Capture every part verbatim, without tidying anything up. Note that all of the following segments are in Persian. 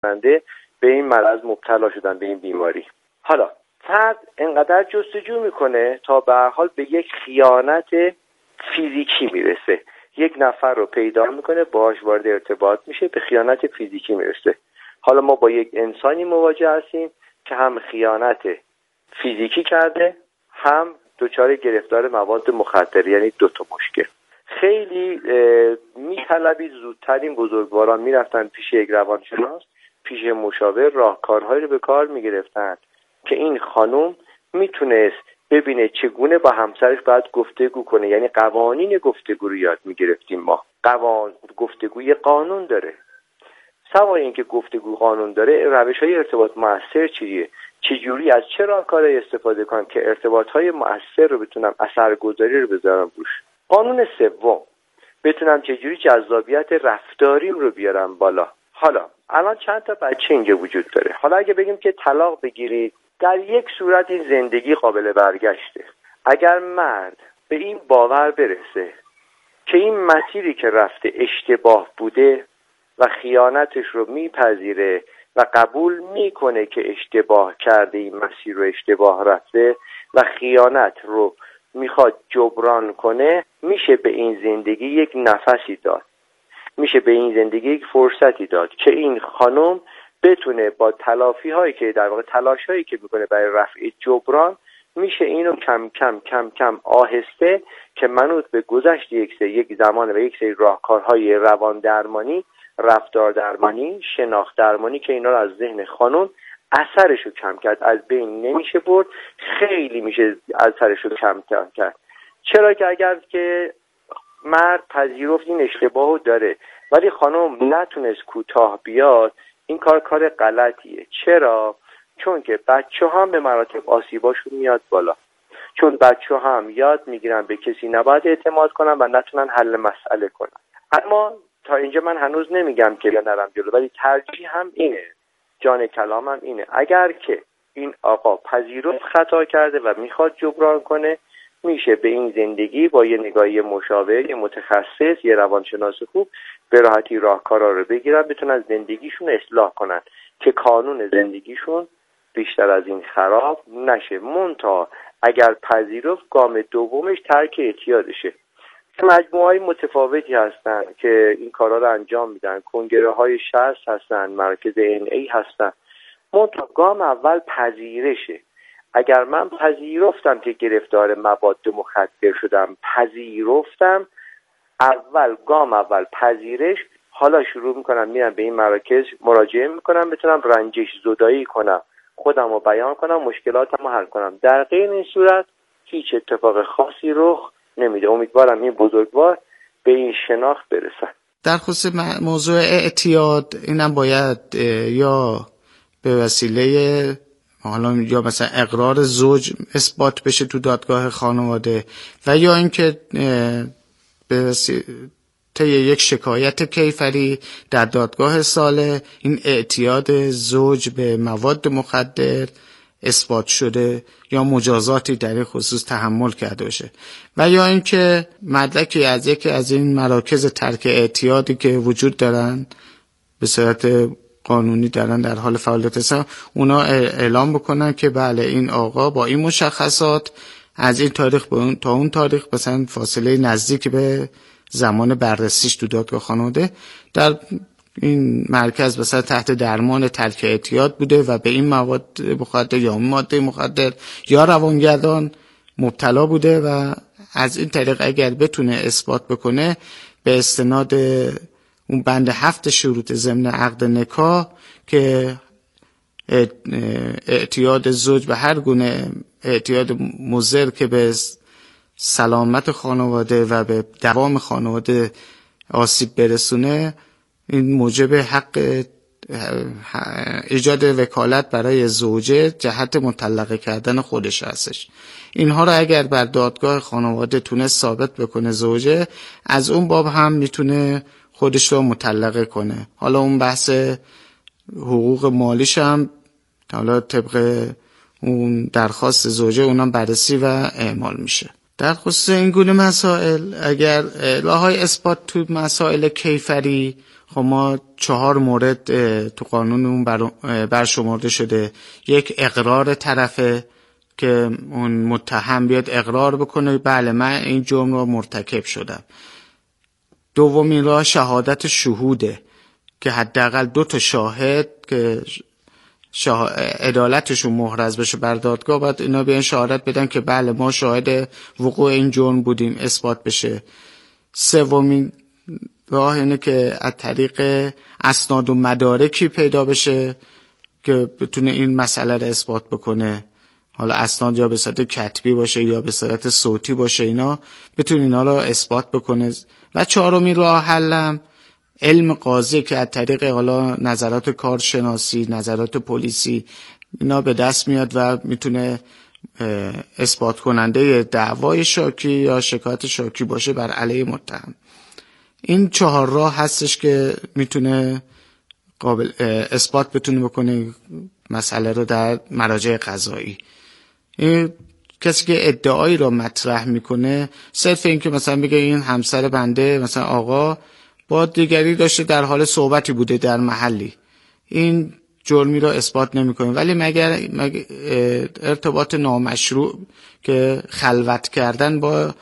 کننده به این مرض مبتلا شدن، به این بیماری. حالا فرد انقدر جستجو میکنه تا به هر حال به یک خیانت فیزیکی میرسه. یک نفر رو پیدا میکنه، باهاش وارد ارتباط میشه، به خیانت فیزیکی میرسه. حالا ما با یک انسانی مواجه هستیم که هم خیانت فیزیکی کرده، هم دچار گرفتار مواد مخدر، یعنی دو تا مشکل. خیلی میطلبید زودتر این بزرگواران میرفتن پیش یک روانشناس، پیش مشاور، راهکارهایی رو به کار میگرفتن که این خانم میتونست ببینه چگونه با همسرش باید گفتگو کنه. یعنی قوانین گفتگو رو یاد میگرفتیم ما. قوانین گفتگوی قانون داره. سوای اینکه گفتگو قانون داره، روش‌های ارتباط مؤثر چیه؟ چجوری از چه راهکارهایی استفاده کنم که ارتباط‌های مؤثر رو بتونم اثرگذاری رو بذارم روش. قانون سوم، بتونم چجوری جذابیت رفتاریم رو بیارم بالا. حالا الان چند تا بچه اینجا وجود داره. حالا اگه بگیم که طلاق بگیرید، در یک صورت این زندگی قابل برگشته. اگر مرد به این باور برسه که این مسیری که رفته اشتباه بوده و خیانتش رو میپذیره و قبول میکنه که اشتباه کرده، این مسیر رو اشتباه رفته و خیانت رو میخواد جبران کنه، میشه به این زندگی یک نفسی داد، میشه به این زندگی یک فرصتی داد که این خانم بتونه با تلافی هایی که در واقع تلاش هایی که میکنه برای رفع جبران، میشه اینو کم کم کم کم آهسته که منوط به گذشت یک سری یک زمان و یک سری راهکارهای روان درمانی، رفتار درمانی، شناخت درمانی که اینا رو از ذهن خانم اثرشو کم کرد، از بین نمیشه برد، خیلی میشه اثرشو کم کرد. چرا که اگر که مرد پذیرفت این اشتباهو داره ولی خانم نتونست کوتاه بیاد، این کار کار غلطیه. چرا؟ چون که بچه ها هم به مراتب آسیباشون میاد بالا، چون بچه ها هم یاد میگیرن به کسی نباید اعتماد کنن و نتونن حل مسئله کنن. اما تا اینجا من هنوز نمیگم که نرم جلو، ولی ترجیح هم اینه، جان کلامم اینه، اگر که این آقا پذیرفت خطا کرده و میخواد جبران کنه، میشه به این زندگی با یه نگاهی مشاور، یه متخصص، یه روانشناس خوب به راحتی راهکارا رو بگیرن، بتونن زندگیشون اصلاح کنن که کانون زندگیشون بیشتر از این خراب نشه. منتها اگر پذیرفت، گام دومش ترک اعتیادشه. مجموعه‌های متفاوتی هستن که این کارا رو انجام میدن، کنگره های شصت هستن، مرکز ان ای هستن. منتها گام اول پذیرشه. اگر من پذیرفتم که گرفتار مواد مخدر شدم، پذیرفتم، اول گام اول پذیرش، حالا شروع میکنم میرم به این مراکز مراجعه میکنم، بتونم رنجش زدایی کنم، خودم رو بیان کنم، مشکلاتم رو حل کنم. در غیر این صورت هیچ اتفاق خاصی رخ نمیده. امیدوارم این بزرگوار به این شناخت برسن. در خصوص موضوع اعتیاد، اینم باید یا به وسیله حالا یا مثلا اقرار زوج اثبات بشه تو دادگاه خانواده و یا اینکه به وسیله طی یک شکایت کیفری در دادگاه ساله این اعتیاد زوج به مواد مخدر اثبات شده یا مجازاتی در این خصوص تحمل کرده باشه و یا اینکه مدرکی از یکی از این مراکز ترک اعتیادی که وجود دارن به صورت قانونی دارن در حال فعالیت هستن، اونا اعلام بکنن که بله این آقا با این مشخصات از این تاریخ به اون تا اون تاریخ مثلا فاصله نزدیک به زمان بررسیش تو دادگاه خانواده در این مرکز مثلا تحت درمان ترک اعتیاد بوده و به این مواد مخدر یا ماده مخدر یا روانگردان مبتلا بوده و از این طریق اگر بتونه اثبات بکنه به استناد اون بند هفت شروط ضمن عقد نکاح که اعتیاد زوج به هر گونه اعتیاد مضر که به سلامت خانواده و به دوام خانواده آسیب برسونه، این موجب حق ایجاد وکالت برای زوجه جهت مطلقه کردن خودش هستش. اینها رو اگر بر دادگاه خانواده تونست ثابت بکنه زوجه، از اون باب هم میتونه خودش رو مطلقه کنه. حالا اون بحث حقوق مالیش هم حالا طبق اون درخواست زوجه اونم بررسی و اعمال میشه. در خصوص این گونه مسائل اگر راههای اثبات تو مسائل کیفری خب ما چهار مورد تو قانون اون برشمرده شده. یک، اقرار طرفه که اون متهم بیاد اقرار بکنه بله من این جرم رو مرتکب شدم. دومین راه شهادت شهوده که حداقل دو تا شاهد که شاه... عدالتشون محرز بشه بر دادگاه باید اینا بیان شهادت بدن که بله ما شاهد وقوع این جرم بودیم، اثبات بشه. سومین راه اینه که از طریق اسناد و مدارکی پیدا بشه که بتونه این مسئله رو اثبات بکنه. حالا اسناد یا به صورت کتبی باشه یا به صورت صوتی باشه، اینا بتونه اینا رو اثبات بکنه. و چهارمین راه حلم علم قاضی که از طریق حالا نظرات کارشناسی، نظرات پلیسی اینا به دست میاد و میتونه اثبات کننده دعوای شاکی یا شکایت شاکی باشه بر علیه متهم. این چهار راه هستش که میتونه قابل اثبات بتونه بکنه مسئله رو در مراجع قضایی. این کسی که ادعایی رو مطرح میکنه صرف این که مثلا بگه این همسر بنده مثلا آقا با دیگری داشته در حال صحبتی بوده در محلی، این جرمی رو اثبات نمیکنه. ولی مگر, مگر ارتباط نامشروع که خلوت کردن با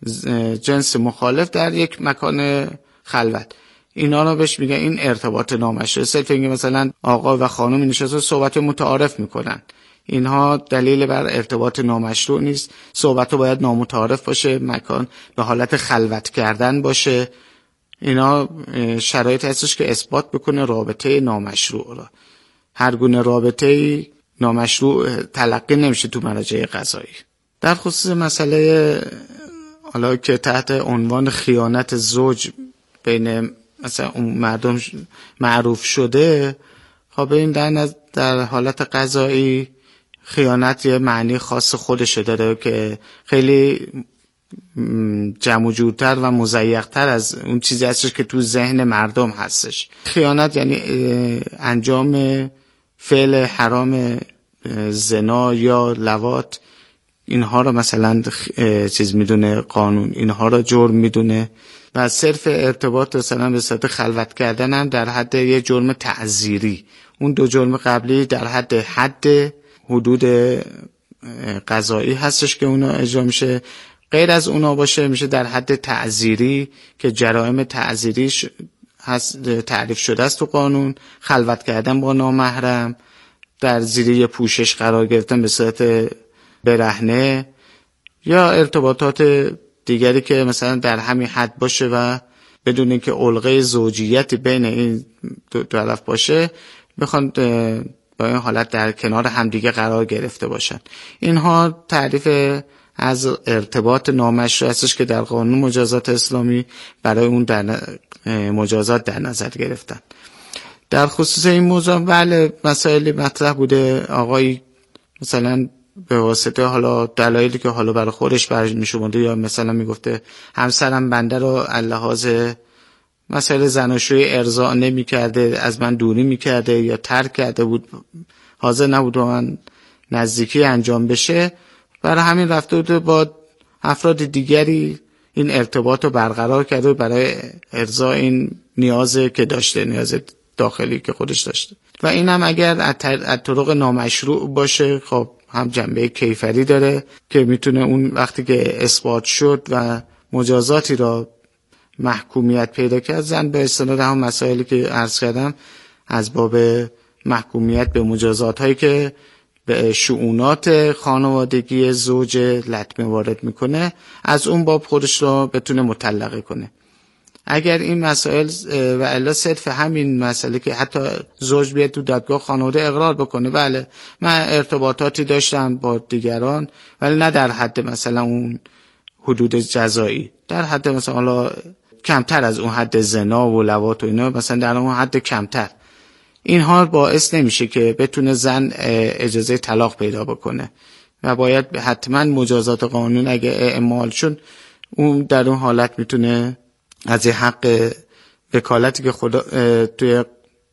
جنس مخالف در یک مکان خلوت، اینا رو بهش میگن این ارتباط نامشروع. صرف اینکه مثلا آقا و خانم نشسته صحبت متعارف میکنن، اینها دلیل بر ارتباط نامشروع نیست. صحبت رو باید نامتعارف باشه، مکان به حالت خلوت کردن باشه. اینا شرایط هستش که اثبات بکنه رابطه نامشروع را. هر گونه رابطه نامشروع تلقی نمیشه تو مراجع قضایی. در خصوص مسئله حالا که تحت عنوان خیانت زوج بین مثلا اون مردم معروف شده، خب این در, در حالت قضایی خیانت یه معنی خاص خودشه داره که خیلی جمع و جورتر و مزیق‌تر از اون چیزی هستش که تو ذهن مردم هستش. خیانت یعنی انجام فعل حرام زنا یا لواط، اینها رو مثلا چیز میدونه قانون، اینها رو جرم میدونه. و صرف ارتباط مثلا به صورت خلوت کردن هم در حد یه جرم تعزیری. اون دو جرم قبلی در حد حد حدود قضایی هستش که اونا اجرا میشه. غیر از اونا باشه میشه در حد تعزیری که جرائم تعزیریش هست تعریف شده است تو قانون. خلوت کردن با نامحرم، در زیر پوشش قرار گرفتن به صورت برهنه، یا ارتباطات دیگری که مثلا در همین حد باشه و بدون اینکه علقه زوجیتی بین این دو طرف باشه بخوان با این حالت در کنار همدیگه قرار گرفته باشن. اینها تعریف از ارتباط نامشروع هستش که در قانون مجازات اسلامی برای اون در مجازات در نظر گرفتن. در خصوص این موضوع بله مسائلی مطرح بوده. آقای مثلا به واسطه حالا دلایلی که حالا برای خودش برش میشونده یا مثلا میگفته همسرم بنده رو لحاظ مسائل زناشویی ارضاء نمی‌کرده، از من دوری می‌کرده یا ترک کرده بود، حاضر نبود با من نزدیکی انجام بشه، برای همین رفته بود با افراد دیگری این ارتباط رو برقرار کرده برای ارضاء این نیازی که داشته، نیاز داخلی که خودش داشته. و این هم اگر از طرق نامشروع باشه خب هم جنبه کیفری داره که میتونه اون وقتی که اثبات شد و مجازاتی را محکومیت پیدا کرد، زن به استناد هم مسائلی که عرض کردم از باب محکومیت به مجازات هایی که به شؤونات خانوادگی زوج لطمه وارد میکنه، از اون باب خودش را بتونه مطلقه کنه. اگر این مسائل و الا صرف همین مسئله که حتی زوج بیاد تو دادگاه خانواده اقرار بکنه بله من ارتباطاتی داشتم با دیگران ولی نه در حد مثلا اون حدود جزایی، در حد مثلا حالا کمتر از اون حد زنا و لواط و اینا، مثلا در اون حد کمتر، اینها باعث نمیشه که بتونه زن اجازه طلاق پیدا بکنه و باید حتما مجازات قانون اگه اعمال شد اون در اون حالت میتونه از حق وکالتی که خدا توی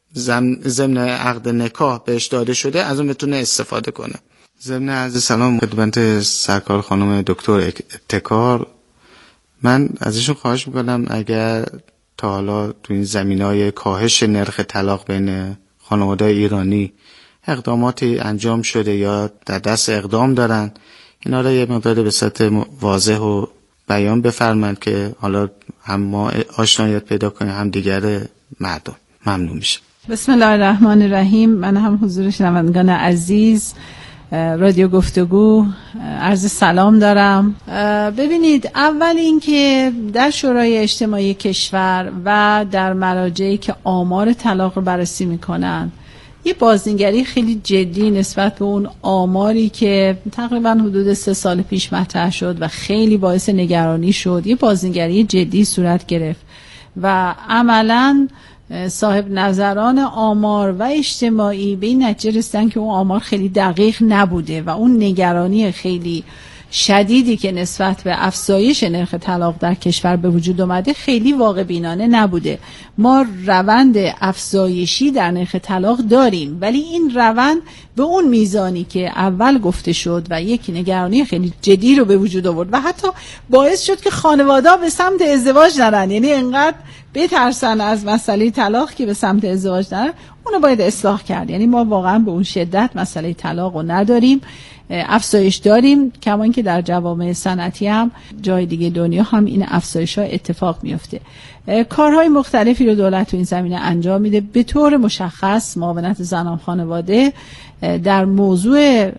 ضمن عقد نکاح بهش داده شده از اون میتونه استفاده کنه. ضمن عرض سلام خدمت سرکار خانم دکتر ابتکار، من ازشون خواهش میکنم اگر تا حالا تو این زمینای کاهش نرخ طلاق بین خانواده ایرانی اقداماتی انجام شده یا در دست اقدام دارن؟ اینا را یه مقدار به صورت واضح و بیان بفرمایید که حالا هم ما آشنایت پیدا کنیم هم دیگر مردم. ممنون میشه. بسم الله الرحمن الرحیم. من هم حضور شنوندگان عزیز رادیو گفتگو عرض سلام دارم. ببینید، اول اینکه در شورای اجتماعی کشور و در مراجعی که آمار طلاق رو بررسی میکنن یه بازنگری خیلی جدی نسبت به اون آماری که تقریبا حدود سه سال پیش مطرح شد و خیلی باعث نگرانی شد، یه بازنگری جدی صورت گرفت و عملاً صاحب نظران آمار و اجتماعی به این نتیجه رسیدن که اون آمار خیلی دقیق نبوده و اون نگرانی خیلی شدیدی که نسبت به افزایش نرخ طلاق در کشور به وجود اومده خیلی واقع بینانه نبوده. ما روند افزایشی در نرخ طلاق داریم، ولی این روند به اون میزانی که اول گفته شد و یک نگرانی خیلی جدی رو به وجود آورد و حتی باعث شد که خانواده‌ها به سمت ازدواج نرن، یعنی انقدر بترسن از مسئله طلاق که به سمت ازدواج نرن، اونو باید اصلاح کرد. یعنی ما واقعا به اون شدت مسئله طلاق رو نداریم، افزایش داریم، کما اینکه در جوامع صنعتی هم جای دیگه دنیا هم این افزایش ها اتفاق میفته. کارهای مختلفی رو دولت تو این زمینه انجام میده. به طور مشخص معاونت زنان خانواده در موضوع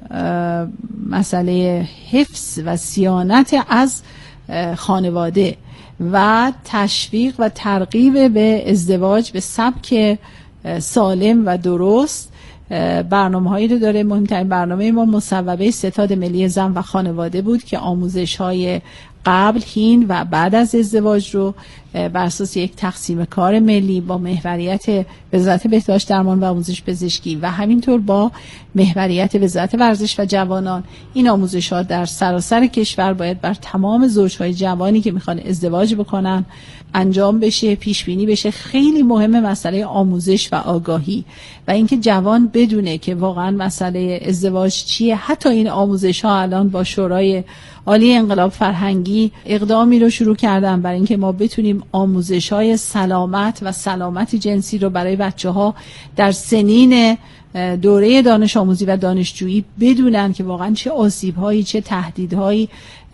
مسئله حفظ و صیانت از خانواده و تشویق و ترغیب به ازدواج به سبک سالم و درست برنامه هایی رو داره. مهمترین برنامه ما مصوبه ستاد ملی زن و خانواده بود که آموزش های قبل، حین و بعد از ازدواج رو بر اساس یک تقسیم کار ملی با محوریت وزارت بهداشت درمان و آموزش پزشکی و همینطور با محوریت وزارت ورزش و جوانان، این آموزش ها در سراسر کشور باید بر تمام زوجهای جوانی که میخوان ازدواج بکنن انجام بشه، پیش بینی بشه. خیلی مهمه مسئله آموزش و آگاهی و اینکه جوان بدونه که واقعا مسئله ازدواج چیه. حتی این آموزش ها الان با شورای عالی انقلاب فرهنگی اقدامی رو شروع کردن برای اینکه ما بتونیم آموزش های سلامت و سلامت جنسی رو برای بچه ها در سنین دوره دانش آموزی و دانشجویی بدونن که واقعا چه آسیب هایی چه تهدیدهایی،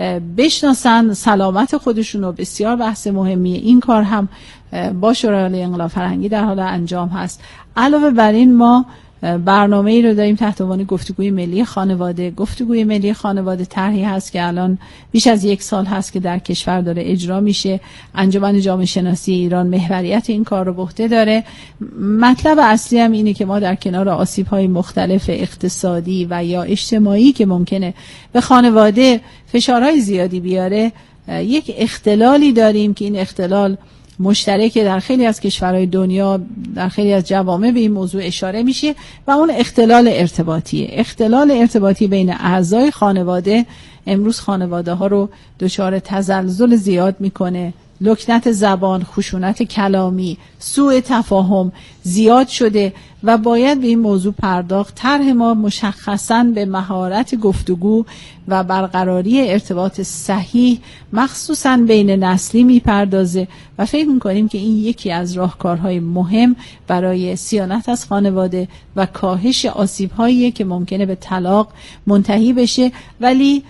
بشناسن سلامت خودشون رو. بسیار بحث مهمیه. این کار هم با شورای عالی انقلاب فرهنگی در حال انجام هست. علاوه بر این ما برنامه ای رو داریم تحت عنوان گفتگوی ملی خانواده. گفتگوی ملی خانواده طرحی هست که الان بیش از یک سال هست که در کشور داره اجرا میشه. انجمن جامعه شناسی ایران محوریت این کار رو به عهده داره. مطلب اصلی هم اینه که ما در کنار آسیب‌های مختلف اقتصادی و یا اجتماعی که ممکنه به خانواده فشارهای زیادی بیاره، یک اختلالی داریم که این اختلال مشترک در خیلی از کشورهای دنیا، در خیلی از جوامع به این موضوع اشاره میشه و اون اختلال ارتباطیه. اختلال ارتباطی بین اعضای خانواده امروز خانواده ها رو دچار تزلزل زیاد میکنه. لکنت زبان، خشونت کلامی، سوء تفاهم زیاد شده و باید به این موضوع پرداخت. طرح ما مشخصاً به مهارت گفتگو و برقراری ارتباط صحیح مخصوصاً بین نسلی میپردازه و فکر میکنیم که این یکی از راهکارهای مهم برای صیانت از خانواده و کاهش آسیب‌هایی که ممکنه به طلاق منتهی بشه. ولی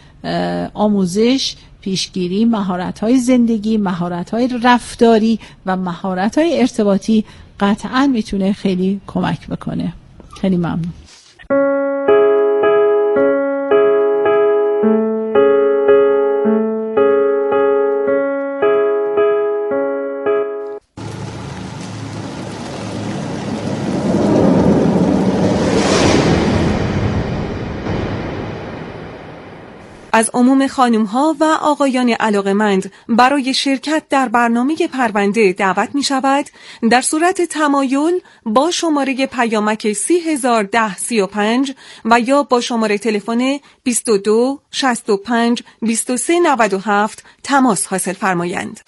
آموزش، پیشگیری، مهارت‌های زندگی، مهارت‌های رفتاری و مهارت‌های ارتباطی قطعاً میتونه خیلی کمک بکنه. خیلی ممنون. از عموم خانم‌ها و آقایان علاقه‌مند برای شرکت در برنامه پرونده دعوت می‌شود در صورت تمایل با شماره پیامک سی هزار و ده سی و پنج و یا با شماره تلفن بیست و دو شصت و پنج بیست و سه نود و هفت تماس حاصل فرمایند.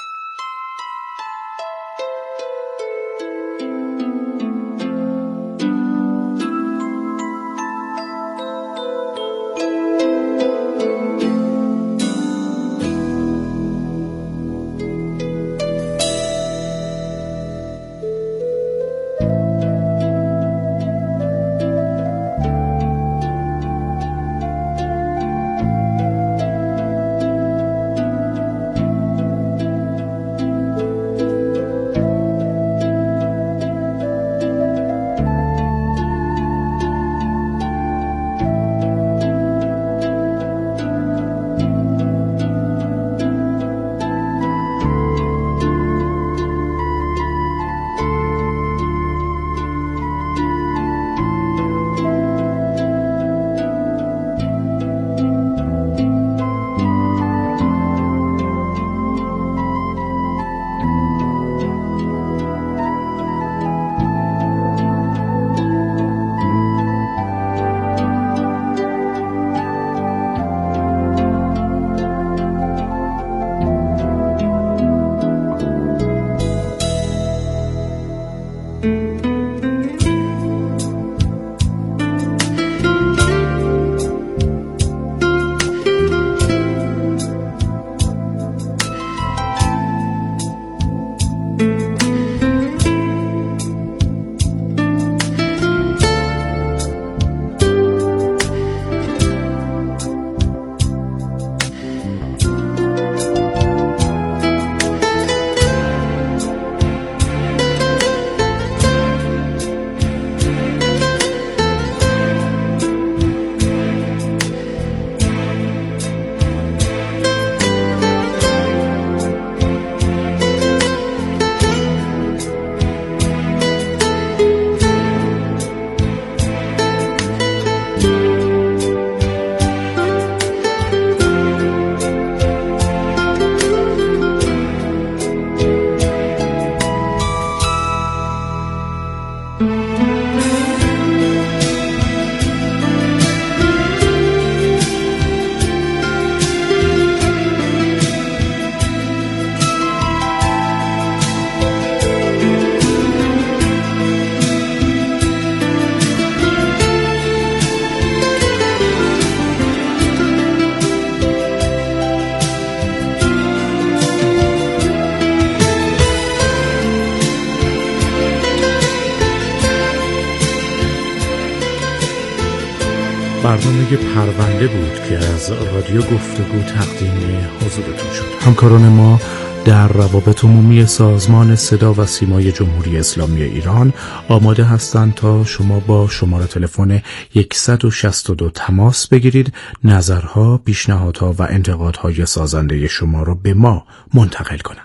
برنامه پرونده بود که از رادیو گفتگو تقدیم حضورتون شد. همکاران ما در روابط عمومی سازمان صدا و سیمای جمهوری اسلامی ایران آماده هستند تا شما با شماره تلفن صد و شصت و دو تماس بگیرید، نظرها، پیشنهادها و انتقادهای سازنده شما را به ما منتقل کنند.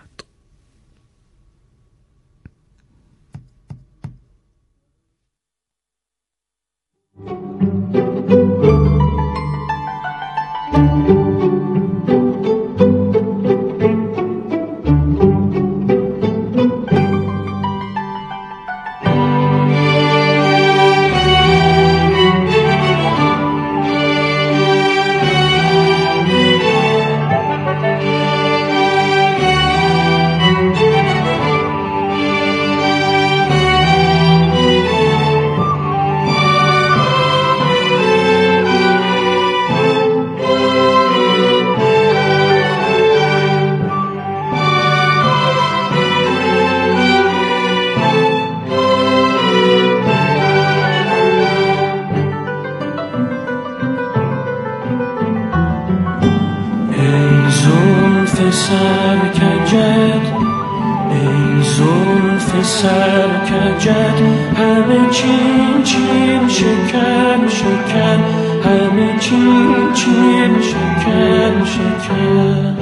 سرکجت ای زلف سرکجت همه چین چین شکن شکن همه چین چین شکن شکن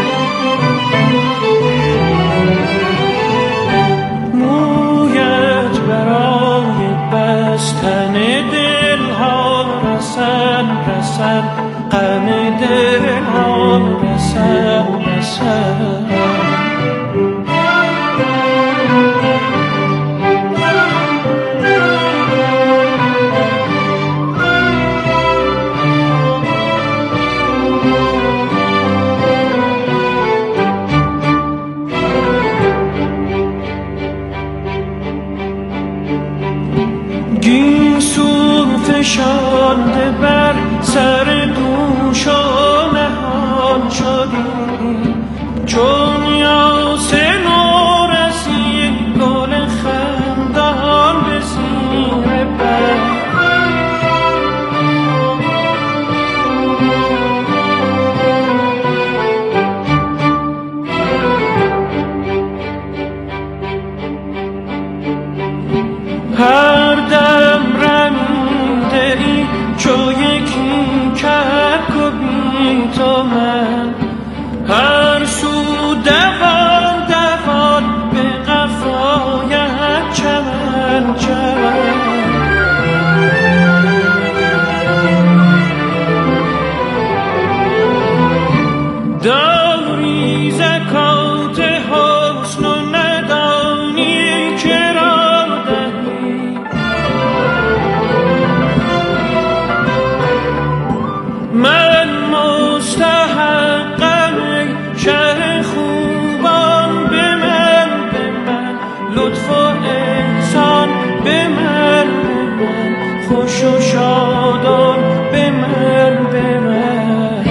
مویت برای بستن دلها رسد رسد غم دلها رسد رسد فشانده بر سر دوش و نهان شدی چون یاسین و رسید گل خندان به زیر بر هر دم رمیده ای چو یکی کرد بی تو من هر سو دوان دوان به قفایت چمن چمن داری زکات حسن و ندانی چرا دهی من مستحقم شهر خوبان به من به من لطف و احسان به من به من خوش و شادان به من به من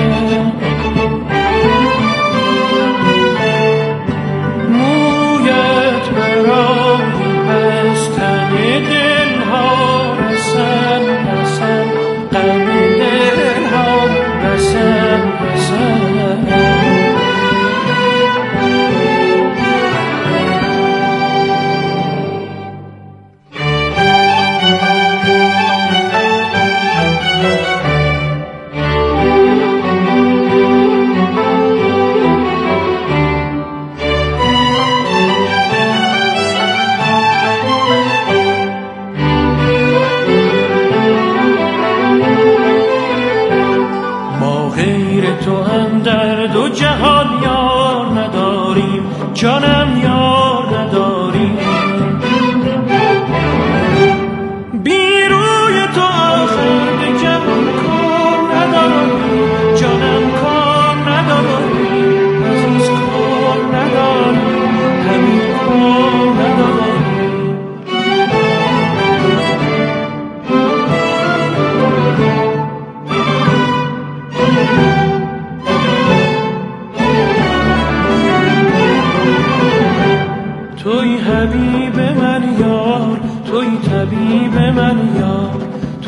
مویت برای بستن دلها رسن رسن غم دلها رسن رسن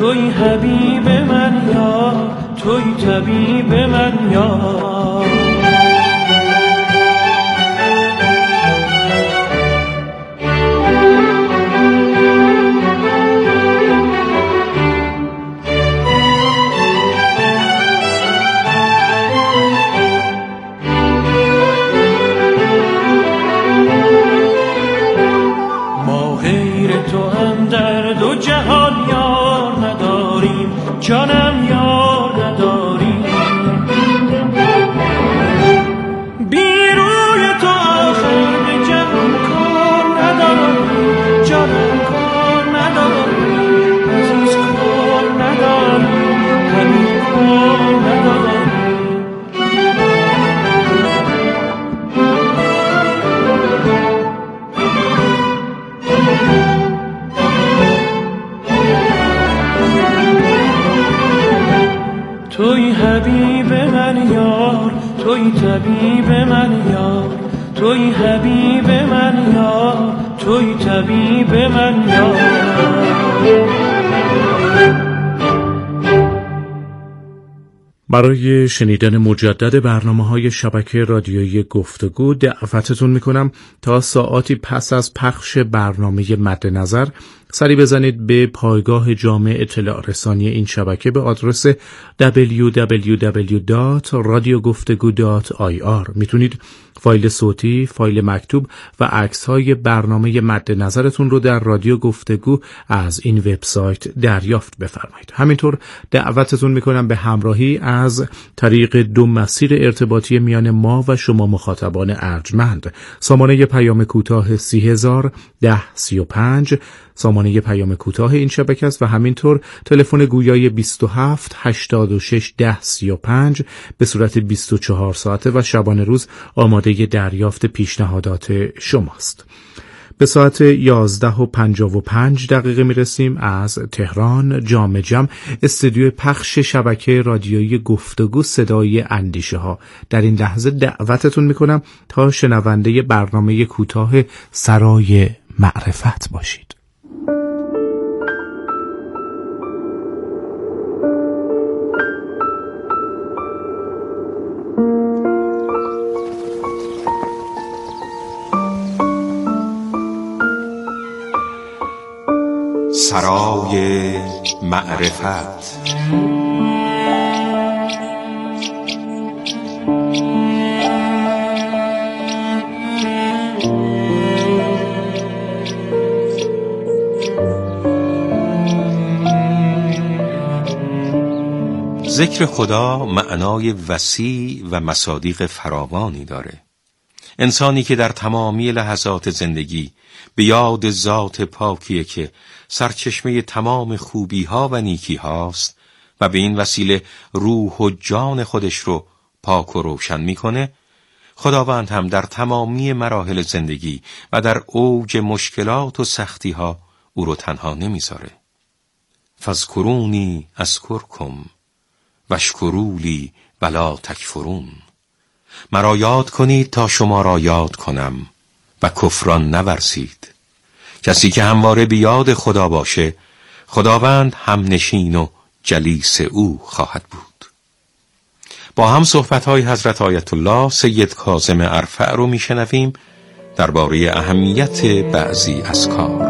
توی حبیب من یار، توی طبیب من یار. جانم یار نداریم، بی روی تو آخر به جهان کار نداریم، جانم کار نداریم، عزیز کار نداریم، همین کار نداریم. توی حبیب من یار، توی طبیب من یار، توی حبیب من یار، توی طبیب من یار. برای شنیدن مجدد برنامه‌های شبکه رادیویی گفتگو دعوتتون میکنم تا ساعاتی پس از پخش برنامه مد نظر سری بزنید به پایگاه جامع اطلاع رسانی این شبکه به آدرس دبلیو دبلیو دبلیو دات رادیو گفتگو دات آی آر. میتونید فایل صوتی، فایل مکتوب و عکس‌های برنامه مد نظرتون رو در رادیو گفتگو از این وبسایت دریافت بفرمایید. همینطور دعوتتون میکنم به همراهی از طریق دو مسیر ارتباطی میان ما و شما مخاطبان ارجمند. سامانه پیام کوتاه سی هزار ده سی و پنج سامانه پیام کوتاه این شبکه است و همینطور تلفن گویای بیست و هفت هشتاد و شش ده سی و پنج به صورت بیست و چهار ساعته و شبانه روز آماده دریافت پیشنهادات شماست. به ساعت یازده و پنجاه و پنج دقیقه میرسیم از تهران جام جم، استودیو پخش شبکه رادیویی گفتگو صدای اندیشه ها. در این لحظه دعوتتون میکنم تا شنونده برنامه کوتاه سرای معرفت باشید. سرای معرفت. ذکر خدا معنای وسیع و مصادیق فراوانی داره. انسانی که در تمامی لحظات زندگی به یاد ذات پاکیه که سرچشمه تمام خوبی ها و نیکی هاست و به این وسیله روح و جان خودش رو پاک و روشن میکنه، خداوند هم در تمامی مراحل زندگی و در اوج مشکلات و سختی ها او رو تنها نمیذاره. فاذکرونی اذکرکم واشکرولی ولا تکفرون. مرا یاد کنید تا شما را یاد کنم و کفران نورزید. کسی که همواره به یاد خدا باشه، خداوند هم نشین و جلیس او خواهد بود. با هم صحبت‌های حضرت آیت الله سید کاظم ارفع رو میشنویم درباره اهمیت بعضی اذکار.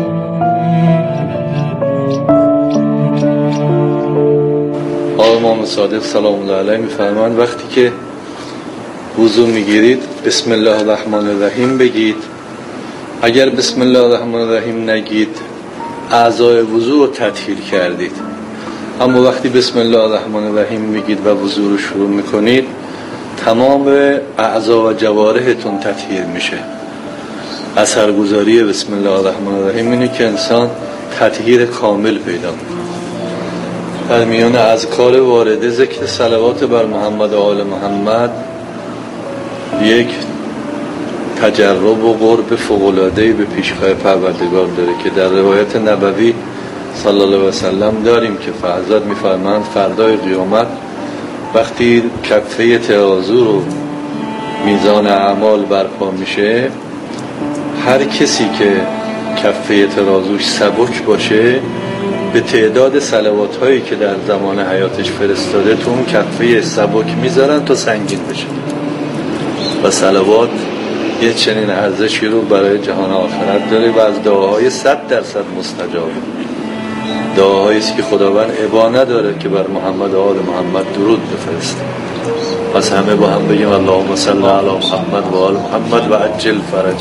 آقا امام صادق سلام الله علیه میفرمایند وقتی که وضو میگیرید بسم الله الرحمن الرحیم بگید. اگر بسم الله الرحمن الرحیم نگید اعضای وضو رو تطهیر کردید. اما وقتی بسم الله الرحمن الرحیم میگید و وضو رو شروع میکنید تمام اعضا و جوارحتون تطهیر میشه. اثرگذاری بسم الله الرحمن الرحیم اینه که انسان تطهیر کامل پیدا میکنه. در میان اذکار وارده ذکر صلوات بر محمد و آل محمد یک تجرب و قرب فوق‌العاده‌ای به پیشگاه پروردگار داره که در روایت نبوی صلی الله علیه و سلم داریم که فرزاد می‌فرمایند فردای قیامت وقتی کفه ترازو رو میزان اعمال برپا میشه، هر کسی که کفه ترازوش سبک باشه به تعداد صلوات هایی که در زمان حیاتش فرستاده تو اون کفه سبک میذارن تا سنگین بشه و صلوات یه چنین ارزشی رو برای جهان آخرت داره و از دعاهای صد درصد مستجابه. دعاهایی است که خداوند ابا نداره که بر محمد و آل محمد درود بفرسته. پس همه با هم بگیم اللهم صل علی محمد و آل محمد و عجل فرج.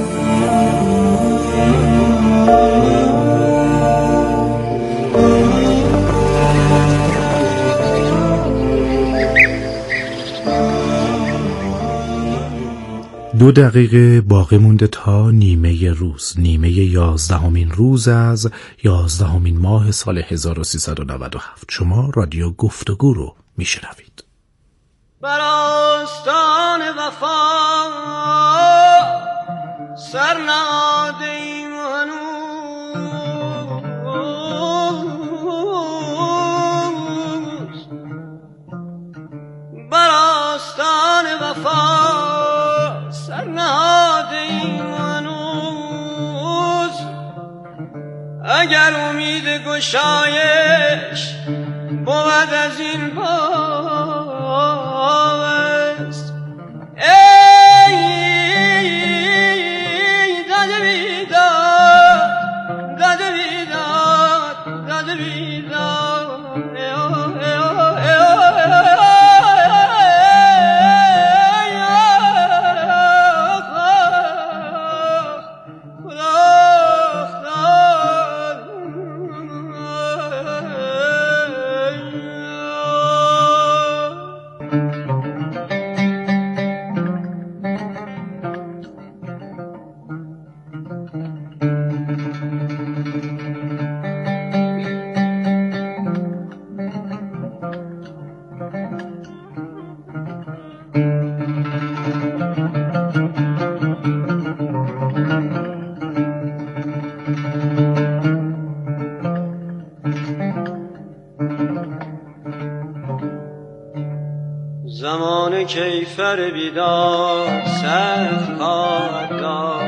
دو دقیقه باقی مونده تا نیمه روز، نیمه یازدهمین روز از یازدهمین ماه سال هزار و سیصد و نود و هفت. شما رادیو گفتگو رو میشنوید. بر آستان وفا سر نهادیم هنوز، بر آستان وفا سر نهادیم هنوز. اگر امید گشایش بود از این باوست، ای داده بیداد، داده بیداد، داده بیداد، زمان کیفر بیدار سخت کار دار.